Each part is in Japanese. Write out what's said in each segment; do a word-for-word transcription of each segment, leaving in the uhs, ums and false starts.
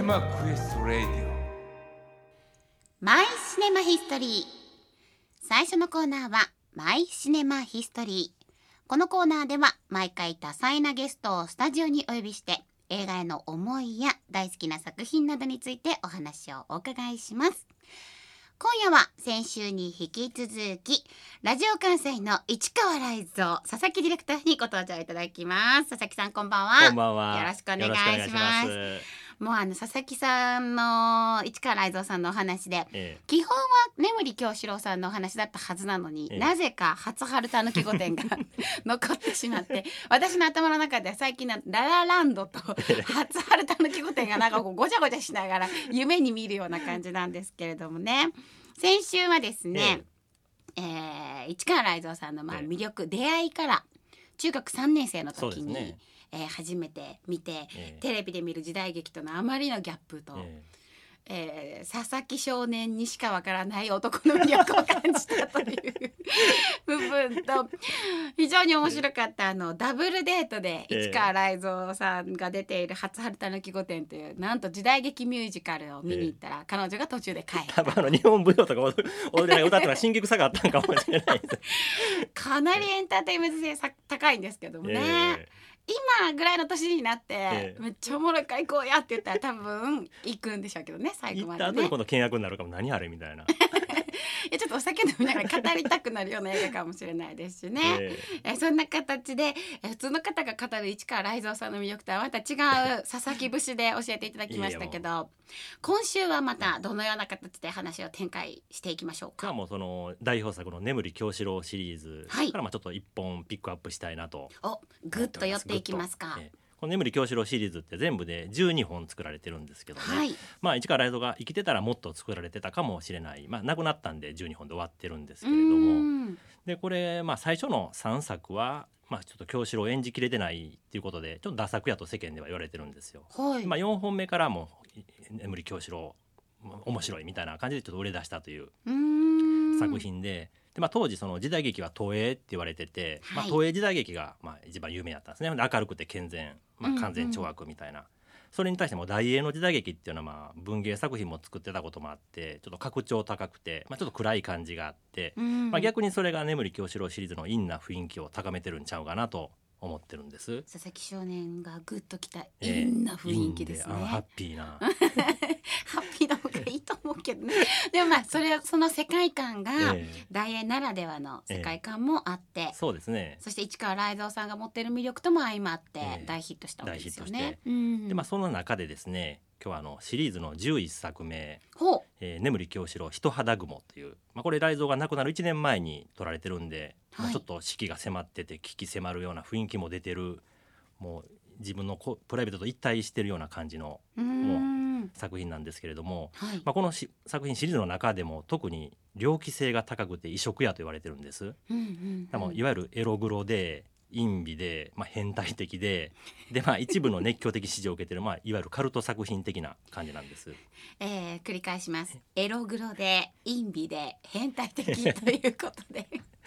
ネマクエストラディオマイシネマヒストリー。最初のコーナーはマイシネマヒストリー。このコーナーでは毎回多彩なゲストをスタジオにお呼びして映画への思いや大好きな作品などについてお話をお伺いします。今夜は先週に引き続きラジオ関西の市川雷蔵佐々木ディレクターにご登場いただきます。佐々木さん、こんばんは。 こんばんは。 よろしくお願いします。もうあの佐々木さんの市川雷蔵さんのお話で、ええ、基本は眠り京志郎さんのお話だったはずなのに、ええ、なぜか初春たぬき御殿が残ってしまって私の頭の中では最近のララランドと初春たぬき御殿がなんかこうごちゃごちゃしながら夢に見るような感じなんですけれどもね。先週はですね、えええー、市川雷蔵さんのまあ魅力、ええ、出会いから中学さんねん生の時に、えー、初めて見て、えー、テレビで見る時代劇とのあまりのギャップと、えーえー、佐々木少年にしかわからない男の魅力を感じたという部分と非常に面白かったあのダブルデートで市川雷蔵さんが出ている初春たぬき御殿というなんと時代劇ミュージカルを見に行ったら、えー、彼女が途中で帰った。 多分あの日本舞踊とか踊りながら歌ったのは新曲さがあったのかもしれないですかなりエンターテインメント性高いんですけどもね、えー今ぐらいの年になって、ええ、めっちゃおもろいから行こうやって言ったら多分行くんでしょうけどね、最後までね。 行った後に今度倹約になるかも、何あれみたいなちょっとお酒飲みながら語りたくなるような映画かもしれないですしね、えええそんな形でえ普通の方が語る市川雷蔵さんの魅力とはまた違う佐々木節で教えていただきましたけど今週はまたどのような形で話を展開していきましょうか。 もうその代表作の眠り京志郎シリーズからまあちょっと一本ピックアップしたいなと、 はい、おグッと寄っていきますか。 この眠り京志郎シリーズって全部でじゅうにほん作られてるんですけどね、はい、まあ市川雷蔵が生きてたらもっと作られてたかもしれない、まあ亡くなったんでじゅうにほんで終わってるんですけれども、でこれまあ最初のさんさくはまあちょっと京志郎を演じきれてないっていうことでちょっとダ作やと世間では言われてるんですよ、はい、まあよんほんめからも眠り京志郎面白いみたいな感じでちょっと売れ出したという作品で、でまあ、当時その時代劇は東映って言われてて、はい、まあ、東映時代劇がまあ一番有名だったんですね。明るくて健全、まあ、完全懲悪みたいな、うんうん、それに対しても大映の時代劇っていうのはまあ文芸作品も作ってたこともあってちょっと格調高くて、まあ、ちょっと暗い感じがあって、うん、まあ、逆にそれが眠り京志郎シリーズの陰な雰囲気を高めてるんちゃうかなと思ってるんです。 佐々木少年がグッときた陰な雰囲気ですね、 えー、ハッピーなハッピーな方がいいと思うけどねでもまあそれその世界観が大映ならではの世界観もあって、えー、 そうですね。 そして市川雷蔵さんが持っている魅力とも相まって大ヒットしたわけですよね、 えー、大ヒットして、うん、でまあその中でですね今日はあのシリーズのじゅういっさくめ「えー、眠り京志郎人肌雲」という、まあ、これ雷蔵が亡くなるいちねんまえに撮られてるんで、はい、まあ、ちょっと死期が迫ってて危機迫るような雰囲気も出てる、もう自分のプライベートと一体してるような感じのもう作品なんですけれども、はい、まあ、この作品シリーズの中でも特に猟奇性が高くて異色やと言われてるんです、うんうんうん、いわゆるエログロで陰微で、まあ、変態的でで、まあ、一部の熱狂的支持を受けている、まあ、いわゆるカルト作品的な感じなんです、 えー、繰り返します。エログロで陰微で変態的ということで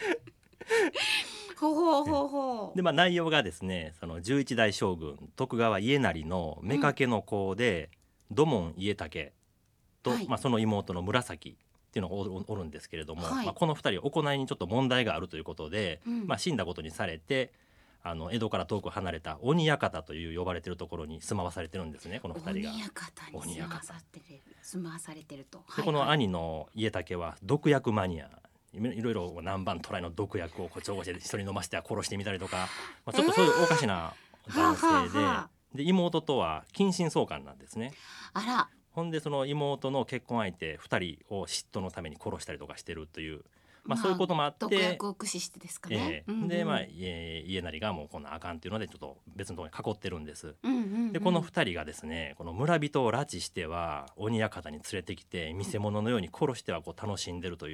ほうほうほうほう。 で、まあ、内容がですねそのじゅういちだい将軍徳川家斉の妾の子で、うん、土門家武と、はい、まあ、その妹の紫っていうのが お, おるんですけれども、はい、まあ、このふたり行いにちょっと問題があるということで、うん、まあ、死んだことにされてあの江戸から遠く離れた鬼館という呼ばれているところに住まわされてるんですね、このふたりが。 鬼館に住まわされてる、住まわされてると、 でこの兄の家武は毒薬マニア、いろいろ南蛮渡来の毒薬をこう調合して人に飲ませては殺してみたりとか、まあ、ちょっとそういうおかしな男性で、えーはあはあ、で妹とは近親相関なんですね。 あら。 ほんでその妹の結婚相手ふたりを嫉妬のために殺したりとかしてるという、まあ、そういうこともあって、 毒薬を駆使してですかね、 えーうんうん、で、まあ、家斉がもうこんなあかんっていうのでちょっと別のところに囲ってるんです、うんうんうん、でこのふたりがですねこの村人を拉致しては鬼館に連れてきて見せ物のように殺してはこう楽しんでるという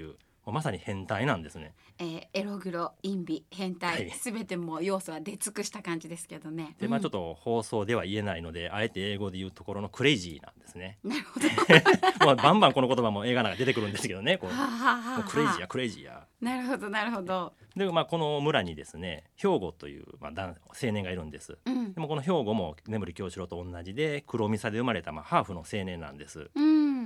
まさに変態なんですね。 えー、エログロ、陰美、変態、すべ、はい、てもう要素は出尽くした感じですけどね。 で、まあ、ちょっと放送では言えないので、うん、あえて英語で言うところのクレイジーなんですね。 なるほどもうバンバンこの言葉も映画なんか出てくるんですけどね、こうはははもうクレイジーやクレイジーや。 なるほどなるほど。 で、まあ、この村にですね兵庫という、まあ、青年がいるんです、うん、でもこの兵庫も眠り京志郎と同じで黒御座で生まれた、まあ、ハーフの青年なんです、うん、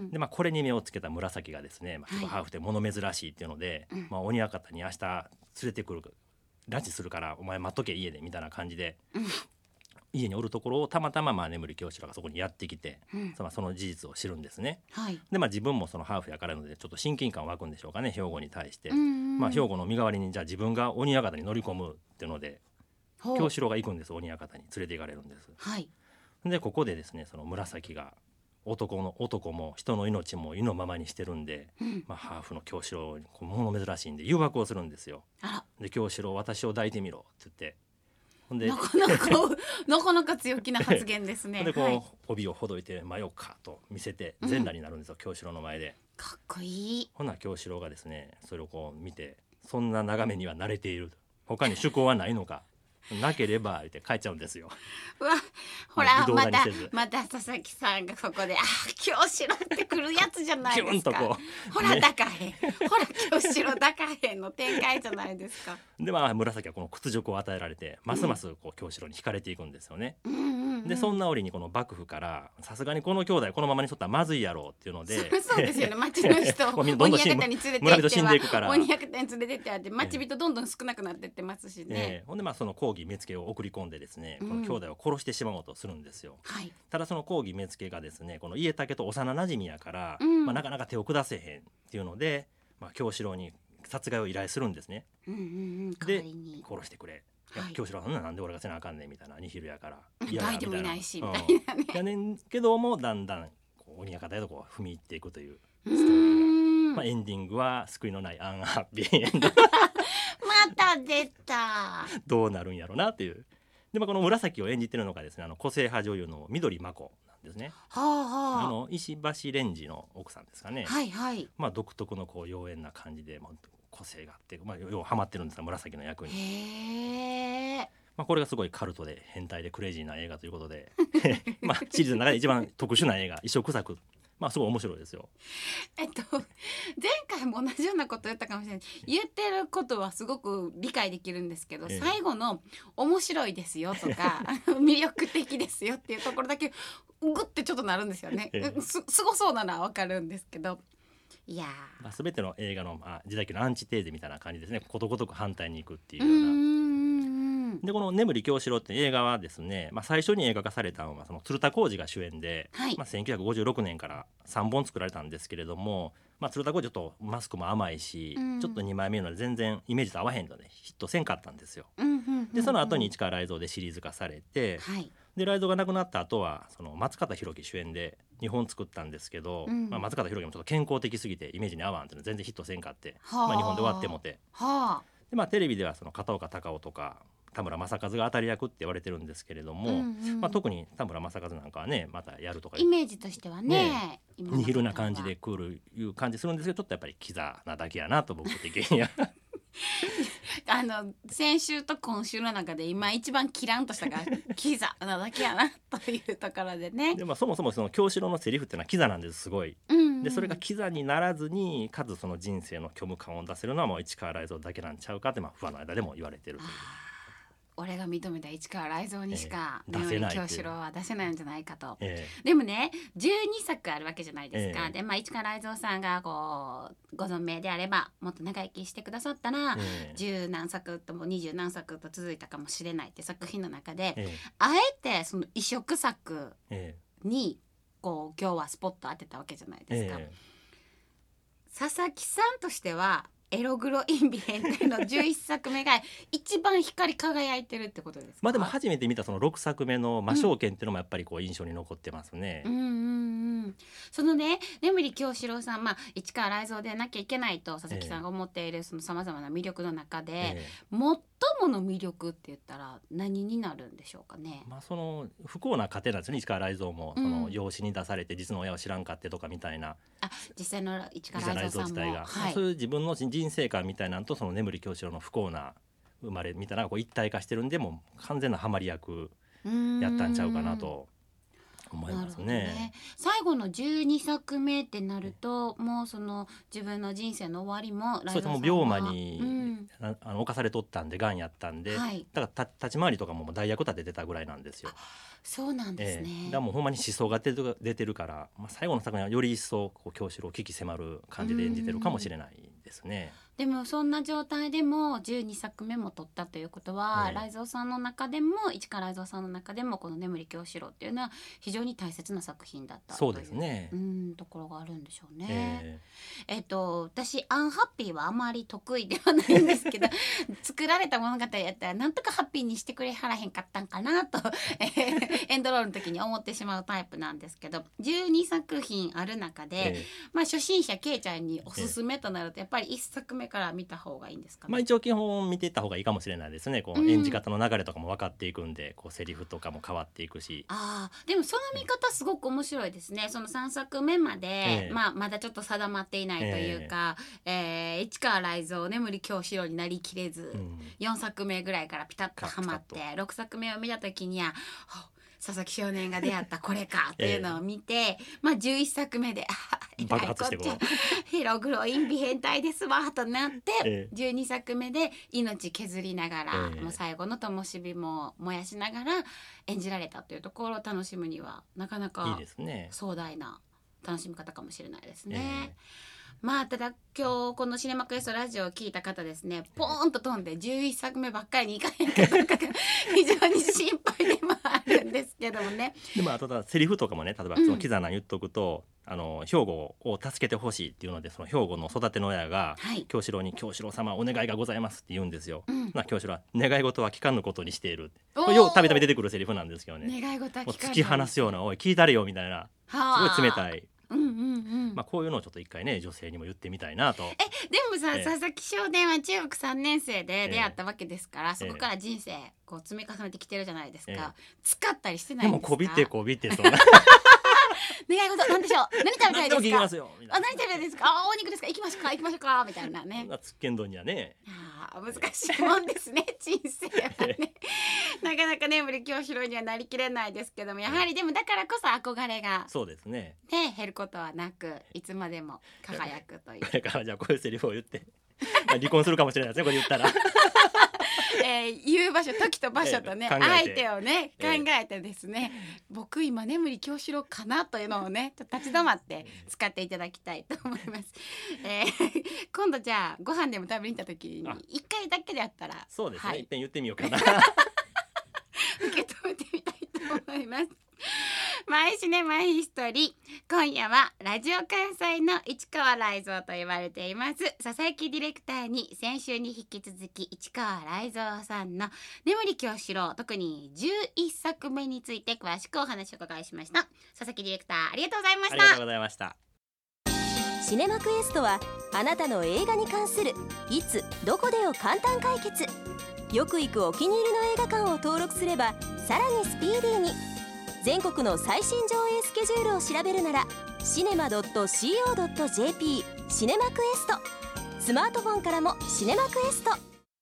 で、まあ、これに目をつけた紫がですね、まあ、ちょっとハーフで物珍しいっていうので、はい、まあ、鬼館に明日連れてくる拉致するからお前待っとけ家でみたいな感じで、うん、家におるところをたまたま、まあ、眠り京志郎がそこにやってきて、うん、その、その事実を知るんですね、はい、で、まあ、自分もそのハーフやからのでちょっと親近感湧くんでしょうかね、兵庫に対して、うんうん、まあ、兵庫の身代わりにじゃあ自分が鬼館に乗り込むっていうので京志郎が行くんです。鬼館に連れて行かれるんです、はい、でここでですねその紫が男の男も人の命も意のままにしてるんで、うん、まあ、ハーフの京志郎にこう物珍しいんで誘惑をするんですよ。で、京志郎私を抱いてみろって言って、ほんでなかなかなかなか強気な発言ですね。 でこう、 はい、 帯をほどいて迷うかと見せて全裸になるんですよ、うん、京志郎の前で。 かっこいい。 ほな京志郎がですねそれをこう見て、そんな眺めには慣れている、他に趣向はないのかなければって帰っちゃうんですよ。 うわ、ほらまたまた佐々木さんがそこで、あ、京志郎ってくるやつじゃないですか。ほら、ね、抱かへん、ほら京志郎抱かへんの展開じゃないですか。 で、まあ、紫はこの屈辱を与えられてますますこう京志郎に惹かれていくんですよね、うんうんうんうん、でそんな折にこの幕府からさすがにこの兄弟このままにしとったらまずいやろうっていうので、 そうですよね、町の人を鬼館に連れて行っては鬼館に連れてってあって町人どんどん少なくなってってますしね、 えー、ほんでまあその抗議目付を送り込んでですね、この兄弟を殺してしまおうとするんですよ、うん、はい、ただその抗議目付がですねこの家武と幼なじみやから、うん、まあ、なかなか手を下せへんっていうので、まあ、京志郎に殺害を依頼するんですね、うんうんうん、で殺してくれ、はい、京志郎さんなんで俺がせなあかんねんみたいな、ニヒルやから抱いてもいないしみたいなね、 うん、やねんけどもだんだんこう鬼館へとこう踏み入っていくというストーリーが、まあ、エンディングは救いのないアンハッピーエンドまた出たどうなるんやろうなっていう。で、まあ、この紫を演じてるのがですねあの個性派女優の緑真子なんですね、はあはあ、あの石橋蓮司の奥さんですかね、はいはい、まあ、独特のこう妖艶な感じでも個性があって、まあ、ようハマってるんですが紫の役に。へー、まあ、これがすごいカルトで変態でクレイジーな映画ということでまあシリーズの中で一番特殊な映画、異色作、まあすごい面白いですよ。 えっと前回も同じようなこと言ったかもしれない。言ってることはすごく理解できるんですけど、ええ、最後の面白いですよとか魅力的ですよっていうところだけグッてちょっとなるんですよね、ええ、す, すごそうなのはわかるんですけど、いや、 まあ、全ての映画の、まあ、時代劇のアンチテーゼみたいな感じですね。ことごとく反対に行くっていうような。うーん、でこの眠り京志郎って映画はですね、まあ、最初に映画化されたのはその鶴田浩二が主演で、はい、まあ、せんきゅうひゃくごじゅうろくねんからさんぼん作られたんですけれども、まあ、鶴田浩二ちょっとマスクも甘いし、うん、ちょっとにまいめなので全然イメージと合わへんのでヒットせんかったんですよ、うんうんうんうん、でその後に市川雷蔵でシリーズ化されて、はい、で雷蔵が亡くなった後はその松方弘樹主演でにほん作ったんですけど、うん、まあ、松方弘樹もちょっと健康的すぎてイメージに合わんっていうの全然ヒットせんかって、まあ、にほんで終わってもて、はあ、で、まあ、テレビではその片岡孝夫とか田村正和が当たり役って言われてるんですけれども、うんうん、まあ、特に田村正和なんかはねまたやるとかイメージとしてはねニヒルな感じでクールいう感じするんですけど、ちょっとやっぱりキザなだけやなと僕的にはあの先週と今週の中で今一番キランとしたからキザなだけやなというところでね。 で、まあ、そもそもその京志郎のセリフっていうのはキザなんですすごい、うんうん、でそれがキザにならずにかつその人生の虚無感を出せるのはもう市川雷蔵だけなんちゃうかって、まあ、ファンの間でも言われてるという。 俺が認めた市川雷蔵にしか、えー、出せない京志郎は出せないんじゃないかと、えー、でもねじゅうにさくあるわけじゃないですか、えー、で、まあ、市川雷蔵さんがこうご存命であればもっと長生きしてくださったら、えー、十何作とも二十何作と続いたかもしれないって作品の中で、えー、あえてその異色作にこう今日はスポット当てたわけじゃないですか、えー、佐々木さんとしてはエログロインビ変態のじゅういっさくめが一番光り輝いてるってことですか？ まあでも初めて見たそのろくさくめの魔性剣っていうのもやっぱりこう印象に残ってますね、うん、うんうんうん、 そのね眠り京志郎さん、まあ、市川雷蔵でなきゃいけないと佐々木さんが思っているそのさまざまな魅力の中で、えもの魅力って言ったら何になるんでしょうかね。 まあ、その不幸な家庭なんですよね。市川雷蔵もその養子に出されて実の親を知らんかってとかみたいな、うん、 あ実際の市川雷蔵さんも、 はい、そういう自分の人生観みたいなのとその眠り京四郎の不幸な生まれみたいなのがこう一体化してるんで、もう完全なハマり役やったんちゃうかなと思いますね。ね、 最後のじゅうにさくめってなると、もうその自分の人生の終わりもそれとも病魔に、うん、あの侵されとったんで、がんやったんで、はい、だから立ち回りとかも代役立ててたぐらいなんですよ。 そうなんですね、 えー、だからもうほんまに思想が出てる、出てるから、まあ、最後の作品はより一層こう京四郎を危機迫る感じで演じてるかもしれないですね。 でもそんな状態でもじゅうにさくめも撮ったということは、えー、雷蔵さんの中でも市川雷蔵さんの中でもこの眠り京四郎っていうのは非常に大切な作品だったそうですね、 という、うん、ところがあるんでしょうね。えー、えっと私アンハッピーはあまり得意ではないんですけど作られた物語やったらなんとかハッピーにしてくれはらへんかったんかなとエンドロールの時に思ってしまうタイプなんですけど、じゅうにさくひんある中で、えーまあ、初心者けいちゃんにおすすめとなるとやっぱりいっさくめから見た方がいいんですかね。 まあ、一応基本見ていった方がいいかもしれないですね。こう演じ方の流れとかも分かっていくんで、うん、こうセリフとかも変わっていくし。 あでもその見方すごく面白いですね。そのさんさくめまで、えーまあ、まだちょっと定まっていないというか、えーえー、市川雷蔵眠り京四郎になりきれず、うん、よんさくめぐらいからピタッとはまってろくさくめを見た時には佐々木少年が出会ったこれかというのを見て、えー、まあじゅういっさくめで爆発してこうヘログロ陰微変態ですわとなって、えー、じゅうにさくめで命削りながら、えー、もう最後の灯火も燃やしながら演じられたというところを楽しむにはなかなか壮大な楽しみ方かもしれないですね。えーまあただ今日このシネマクエストラジオを聞いた方ですね、ポーンと飛んでじゅういっさくめばっかりにいかへんかどうかが非常に心配でもあるんですけどもね。 でもあとだセリフとかもね、例えばそのキザナ言っとくと、うん、あの兵庫を助けてほしいっていうので、その兵庫の育ての親が、はい、京四郎に京四郎様お願いがございますって言うんですよ、うん、な京四郎は願い事は聞かぬことにしている、これようたびたび出てくるセリフなんですけどね。 願い事は聞かぬ、 突き放すようなおい聞いたれよみたいな、すごい冷たい、うんうんうんまあ、こういうのをちょっと一回ね女性にも言ってみたいなと。 えでもさ、えー、佐々木少年は中学さんねんせいで出会ったわけですから、えー、そこから人生こう積み重ねてきてるじゃないですか、えー、使ったりしてないんですか。 でもこびてこびってそんな願い事なんでしょう。何食べたいですか。 何でも聞きますよみたいな。 あ何食べたいですか。あお肉ですか。行きましょうか行きましょうかみたいなね。 つっけんどんにはね。 あ難しいもんですね人生はねなかなか眠り京四郎にはなりきれないですけども、やはりでもだからこそ憧れがそうですねね減ることはなくいつまでも輝くというだからじゃあこういうセリフを言って離婚するかもしれないですねこれ言ったらえー、言う場所時と場所とね、えー、相手をね考えてですね、えー、僕今眠り京四郎かなというのをね立ち止まって使っていただきたいと思います、えー、今度じゃあご飯でも食べに行った時に一回だけでやったらそうですね、はい、一遍言ってみようかな受け止めてみたいと思いますマイシネマヒストリー、今夜はラジオ関西の市川雷蔵と言われています佐々木ディレクターに先週に引き続き市川雷蔵さんの眠り京四郎特にじゅういっさくめについて詳しくお話を伺いしました。佐々木ディレクターありがとうございました。 ありがとうございました。 シネマクエストはあなたの映画に関するいつどこでを簡単解決。よく行くお気に入りの映画館を登録すればさらにスピーディーに全国の最新上映スケジュールを調べるならシネマ ドットシーオードットジェーピー シネマクエスト。スマートフォンからもシネマクエスト。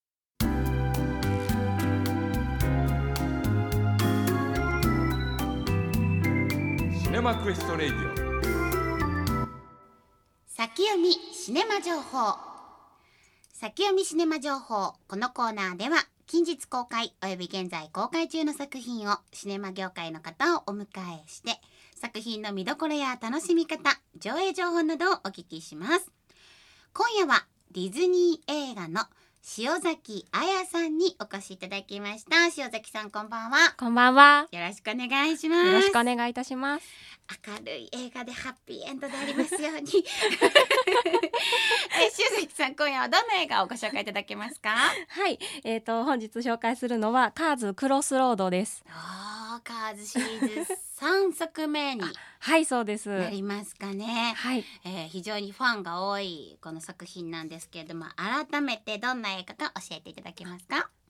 シネマクエストレディオ先読みシネマ情報。先読みシネマ情報。このコーナーでは近日公開および現在公開中の作品をシネマ業界の方をお迎えして作品の見どころや楽しみ方、上映情報などをお聞きします。今夜はディズニー映画の塩崎彩さんにお越しいただきました。塩崎さんこんばんは。 こんばんは。 よろしくお願いします。 よろしくお願いいたします。 明るい映画でハッピーエンドでありますようにえ塩崎さん今夜はどんな映画をご紹介いただけますか。 はい、えーと本日紹介するのはカーズクロスロードです。 おーカーズシリーズさんさくめにはいそうですなりますかね。 はい、 えー、非常にファンが多いこの作品なんですけれども改めてどんな映画か教えていただけますか。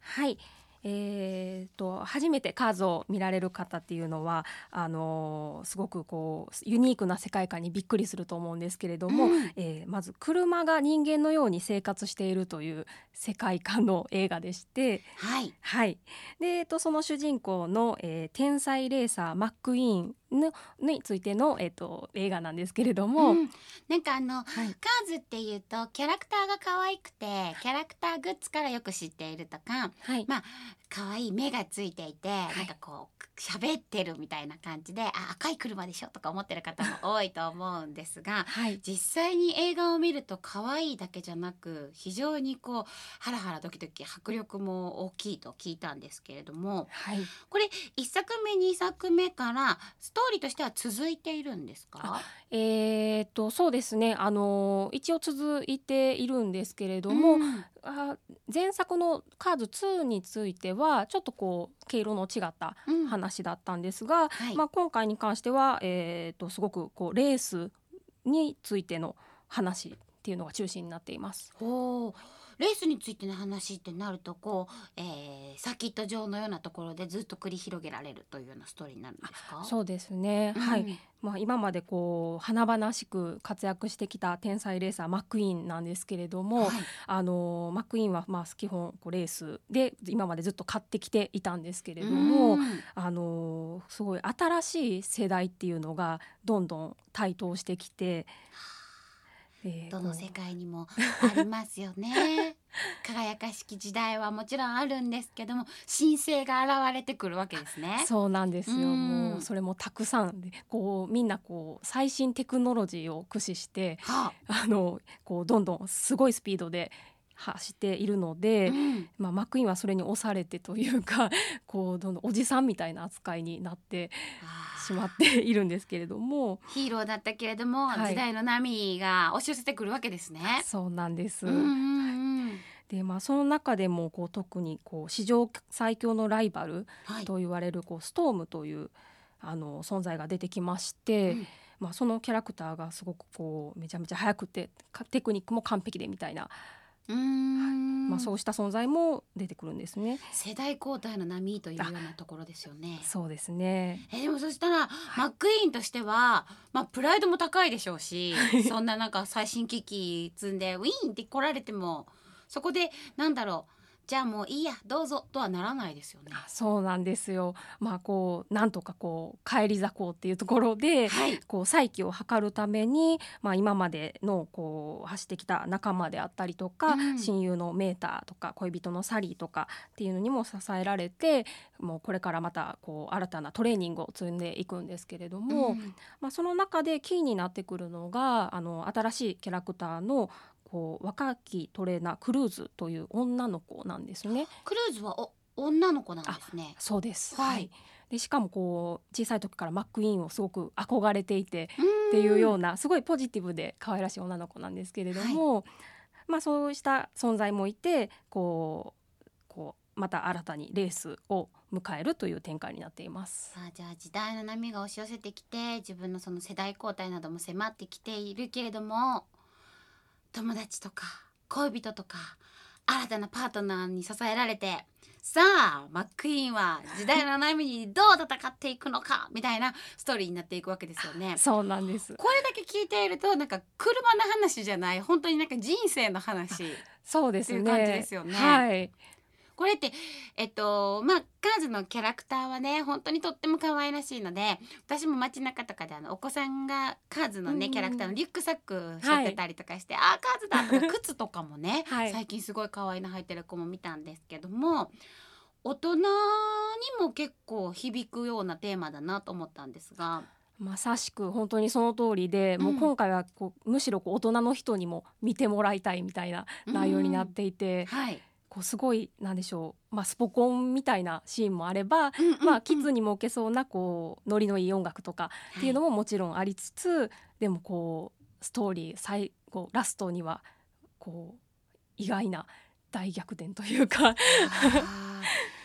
はい、えー、と初めてカーズを見られる方っていうのはあのー、すごくこうユニークな世界観にびっくりすると思うんですけれども、うん、えー、まず車が人間のように生活しているという世界観の映画でして、 はいはい、で、えー、とその主人公の、えー、天才レーサーマックイーンのについての、えー、と映画なんですけれども、うん、 なんかあの、はい、カーズっていうとキャラクターが可愛くてキャラクターグッズからよく知っているとか、はい、まあ可愛い目がついていて、はい、なんかこう喋ってるみたいな感じで、あ、赤い車でしょとか思ってる方も多いと思うんですが、はい、実際に映画を見ると可愛いだけじゃなく非常にこうハラハラドキドキ迫力も大きいと聞いたんですけれども、はい、これいっさくめにさくめからストーリーとしては続いているんですか？ えー、とそうですね、あの一応続いているんですけれども、うん、あ前作のカーズツーについてはちょっとこう毛色の違った話だったんですが、うん、はい、まあ、今回に関しては、えー、とすごくこうレースについての話っていうのが中心になっています。 おー、レースについての話ってなるとこう、えー、サーキット場のようなところでずっと繰り広げられるというようなストーリーになるんですか？ そうですね、うん、はい、まあ、今までこう華々しく活躍してきた天才レーサーマックイーンなんですけれども、はい、あのマックイーンはまあ基本こうレースで今までずっと勝ってきていたんですけれども、あのすごい新しい世代っていうのがどんどん台頭してきて、 えー、どの世界にもありますよね輝かしき時代はもちろんあるんですけども、新星が現れてくるわけですね。 そうなんですよ。もうそれもたくさんで、こうみんなこう最新テクノロジーを駆使して、はあ、あのこうどんどんすごいスピードで走っているので、うん、まあ、マックイーンはそれに押されてというかこうどんどんおじさんみたいな扱いになってしまっているんですけれども、 ヒーローだったけれども、はい、時代の波が押し寄せてくるわけですね。 そうなんです、 うんうんうん、 でまあ、その中でもこう特にこう史上最強のライバルと言われるこうストームというあの存在が出てきまして、うん、まあ、そのキャラクターがすごくこうめちゃめちゃ速くてテクニックも完璧でみたいな、うーん、はい、まあ、そうした存在も出てくるんですね。 世代交代の波というようなところですよね。 そうですね。 えでもそしたら、はい、マックイーンとしては、まあ、プライドも高いでしょうしそんななんか最新機器積んでウィーンって来られてもそこでなんだろう、じゃあもういいやどうぞとはならないですよね。 そうなんですよ。まあこうなんとかこう返り咲こうっていうところで、はい、こう再起を図るために、まあ、今までのこう走ってきた仲間であったりとか、うん、親友のメーターとか恋人のサリーとかっていうのにも支えられて、もうこれからまたこう新たなトレーニングを積んでいくんですけれども、うん、まあ、その中でキーになってくるのがあの新しいキャラクターのこう若きトレーナークルーズという女の子なんですね。 クルーズはお女の子なんですね。 そうです、はい、でしかもこう小さい時からマックイーンをすごく憧れていてっていうようなすごいポジティブで可愛らしい女の子なんですけれども、はい、まあ、そうした存在もいてこうこうまた新たにレースを迎えるという展開になっています。 あ、じゃあ時代の波が押し寄せてきて自分のその世代交代なども迫ってきているけれども、友達とか恋人とか新たなパートナーに支えられて、さあマックイーンは時代の波にどう戦っていくのかみたいなストーリーになっていくわけですよね。 そうなんです。 これだけ聞いているとなんか車の話じゃない、本当になんか人生の話そうですね、 っていう感じですよね。 はい、これってえっとまあカーズのキャラクターはね本当にとっても可愛らしいので、私も街中とかであのお子さんがカーズのね、うん、キャラクターのリュックサック背負ってたりとかして、はい、あーカーズだとか靴とかもね、はい、最近すごい可愛いの入ってる子も見たんですけども、大人にも結構響くようなテーマだなと思ったんですが、 まさしく本当にその通りで、うん、もう今回はこうむしろこう大人の人にも見てもらいたいみたいな内容になっていて、うん、はい、こうすごいなんでしょう、まあ、スポコンみたいなシーンもあれば、うんうんうん、まあ、キッズにも受けそうなこうノリのいい音楽とかっていうのももちろんありつつ、はい、でもこうストーリー最後ラストにはこう意外な大逆転というか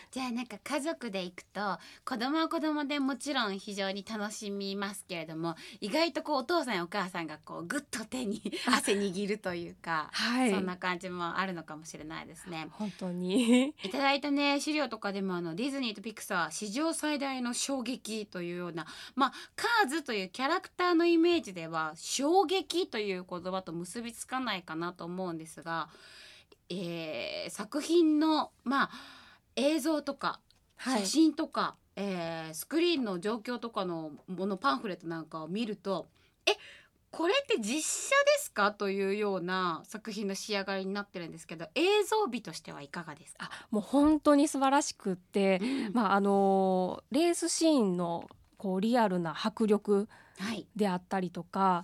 じゃあなんか家族で行くと子供は子供でもちろん非常に楽しみますけれども、意外とこうお父さんやお母さんがこうグッと手に汗握るというか、はい、そんな感じもあるのかもしれないですね。 本当にいただいたね資料とかでもあのディズニーとピクサー史上最大の衝撃というような、まあカーズというキャラクターのイメージでは衝撃という言葉と結びつかないかなと思うんですが、えー、作品のまあ映像とか写真とか、はい、えー、スクリーンの状況とかのものパンフレットなんかを見ると、えこれって実写ですかというような作品の仕上がりになってるんですけど、映像美としてはいかがですか？ あ、もう本当に素晴らしくって、うん、まああのレースシーンのこうリアルな迫力であったりとか、はい、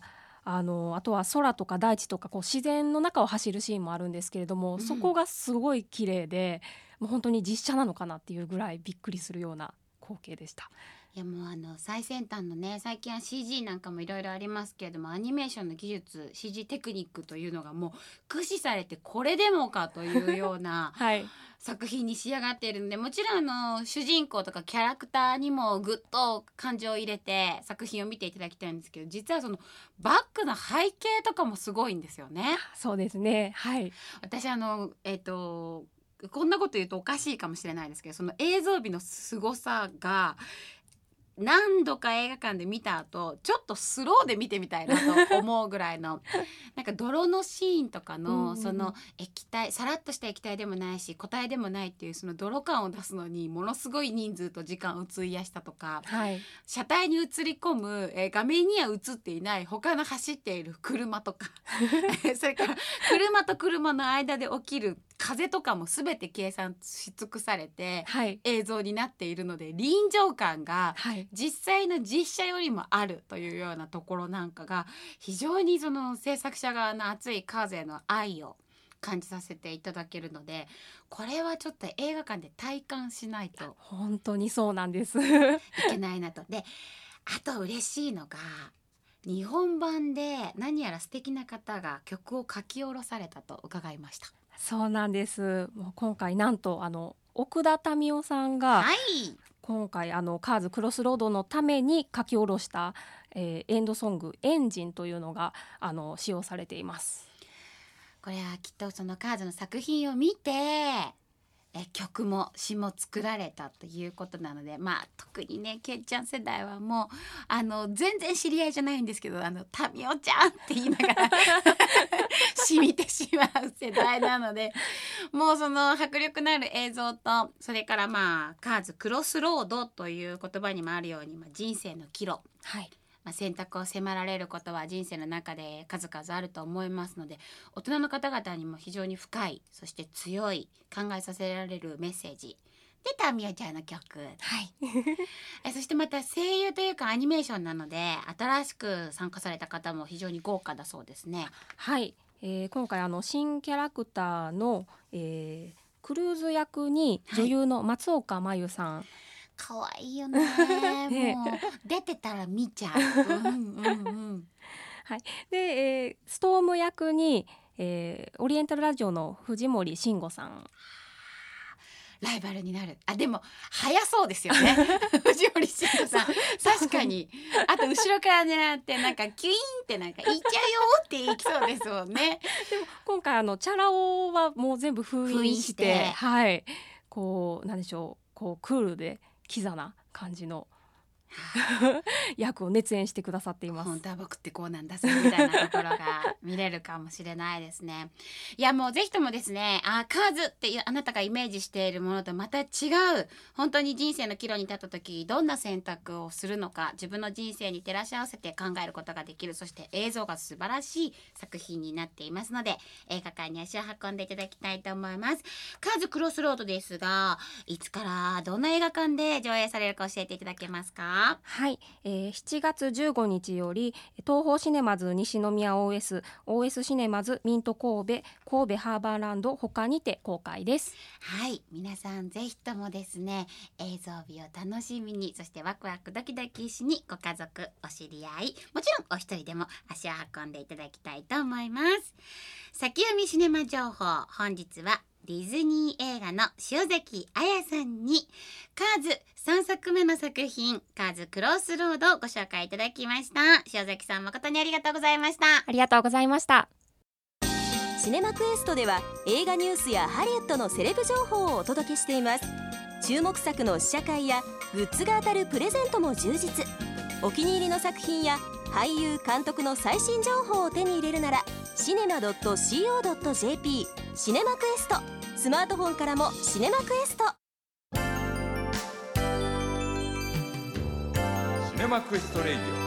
あのあとは空とか大地とかこう自然の中を走るシーンもあるんですけれども、うん、そこがすごい綺麗で、もう本当に実写なのかなっていうぐらいびっくりするような光景でした。 いやもうあの最先端のね、最近は シージー なんかもいろいろありますけれども、アニメーションの技術 シージー テクニックというのがもう駆使されてこれでもかというような、はい、作品に仕上がっているので、もちろんあの主人公とかキャラクターにもぐっと感情を入れて作品を見ていただきたいんですけど、実はそのバックの背景とかもすごいんですよね。 そうですね、はい。 私あのえっとこんなこと言うとおかしいかもしれないですけど、その映像美の凄さが何度か映画館で見た後ちょっとスローで見てみたいなと思うぐらいのなんか泥のシーンとかのその液体、さらっとした液体でもないし固体でもないっていうその泥感を出すのにものすごい人数と時間を費やしたとか、はい、車体に映り込む、えー、画面には映っていない他の走っている車とかそれから車と車の間で起きる風とかも全て計算し尽くされて、はい、映像になっているので臨場感が実際の実写よりもあるというようなところなんかが非常にその制作者側の熱いカーズへの愛を感じさせていただけるので、これはちょっと映画館で体感しないと本当にそうなんですいけないなと。で、あと嬉しいのが日本版で何やら素敵な方が曲を書き下ろされたと伺いました。 そうなんです。もう今回なんとあの奥田民生さんが、はい、今回あのカーズクロスロードのために書き下ろした、えー、エンドソングエンジンというのがあの使用されています。 これはきっとそのカーズの作品を見てえ曲も詩も作られたということなので、まあ特にねけいちゃん世代はもうあの全然知り合いじゃないんですけど、あの民生ちゃんって言いながら染みてしまう世代なので、もうその迫力のある映像と、それからまあカーズクロスロードという言葉にもあるように、まあ、人生の岐路、はい、まあ、選択を迫られることは人生の中で数々あると思いますので、大人の方々にも非常に深い、そして強い考えさせられるメッセージで民生ちゃんの曲、はい、えそしてまた声優というかアニメーションなので新しく参加された方も非常に豪華だそうですね。 はい、えー、今回あの新キャラクターの、えー、クルーズ役に女優の松岡真優さん、はい、 可愛いよねもう出てたら見ちゃう、うんうんうん、 はい、で、えー、ストーム役に、えー、オリエンタルラジオの藤森慎吾さん、 ライバルになる。あ、でも早そうですよね藤森慎吾さん確かに。あと後ろから狙ってなんかキュイーンってなんかいっちゃうよっていきそうですもんねでも今回あのチャラ男はもう全部封印して、はい、こうなんでしょう、こうクールでキザな感じの役を熱演してくださっています。 本当は僕ってこうなんだぞみたいなところが見れるかもしれないですね。いやもうぜひともですね、あカーズっていうあなたがイメージしているものとまた違う、本当に人生の岐路に立った時どんな選択をするのか、自分の人生に照らし合わせて考えることができる、そして映像が素晴らしい作品になっていますので、映画館に足を運んでいただきたいと思います。カーズクロスロードですが、いつからどんな映画館で上映されるか教えていただけますか？ はい、えー、しちがつじゅうごにちより東宝シネマズ西宮 オーエス オーエス シネマズミント神戸神戸ハーバーランド他にて公開です。 はい、皆さんぜひともですね、映像美を楽しみに、そしてワクワクドキドキしにご家族お知り合い、もちろんお一人でも足を運んでいただきたいと思います。先読みシネマ情報、本日はディズニー映画の塩崎彩さんにカーズさんさくめの作品カーズクロスロードをご紹介いただきました。塩崎さん誠にありがとうございました。 ありがとうございました。 シネマクエストでは映画ニュースやハリウッドのセレブ情報をお届けしています。注目作の試写会やグッズが当たるプレゼントも充実。お気に入りの作品や俳優監督の最新情報を手に入れるならシネマ ドットシーオー ドット ジェーピー シネマクエスト、スマートフォンからもシネマクエスト。 シネマクエストレイディオ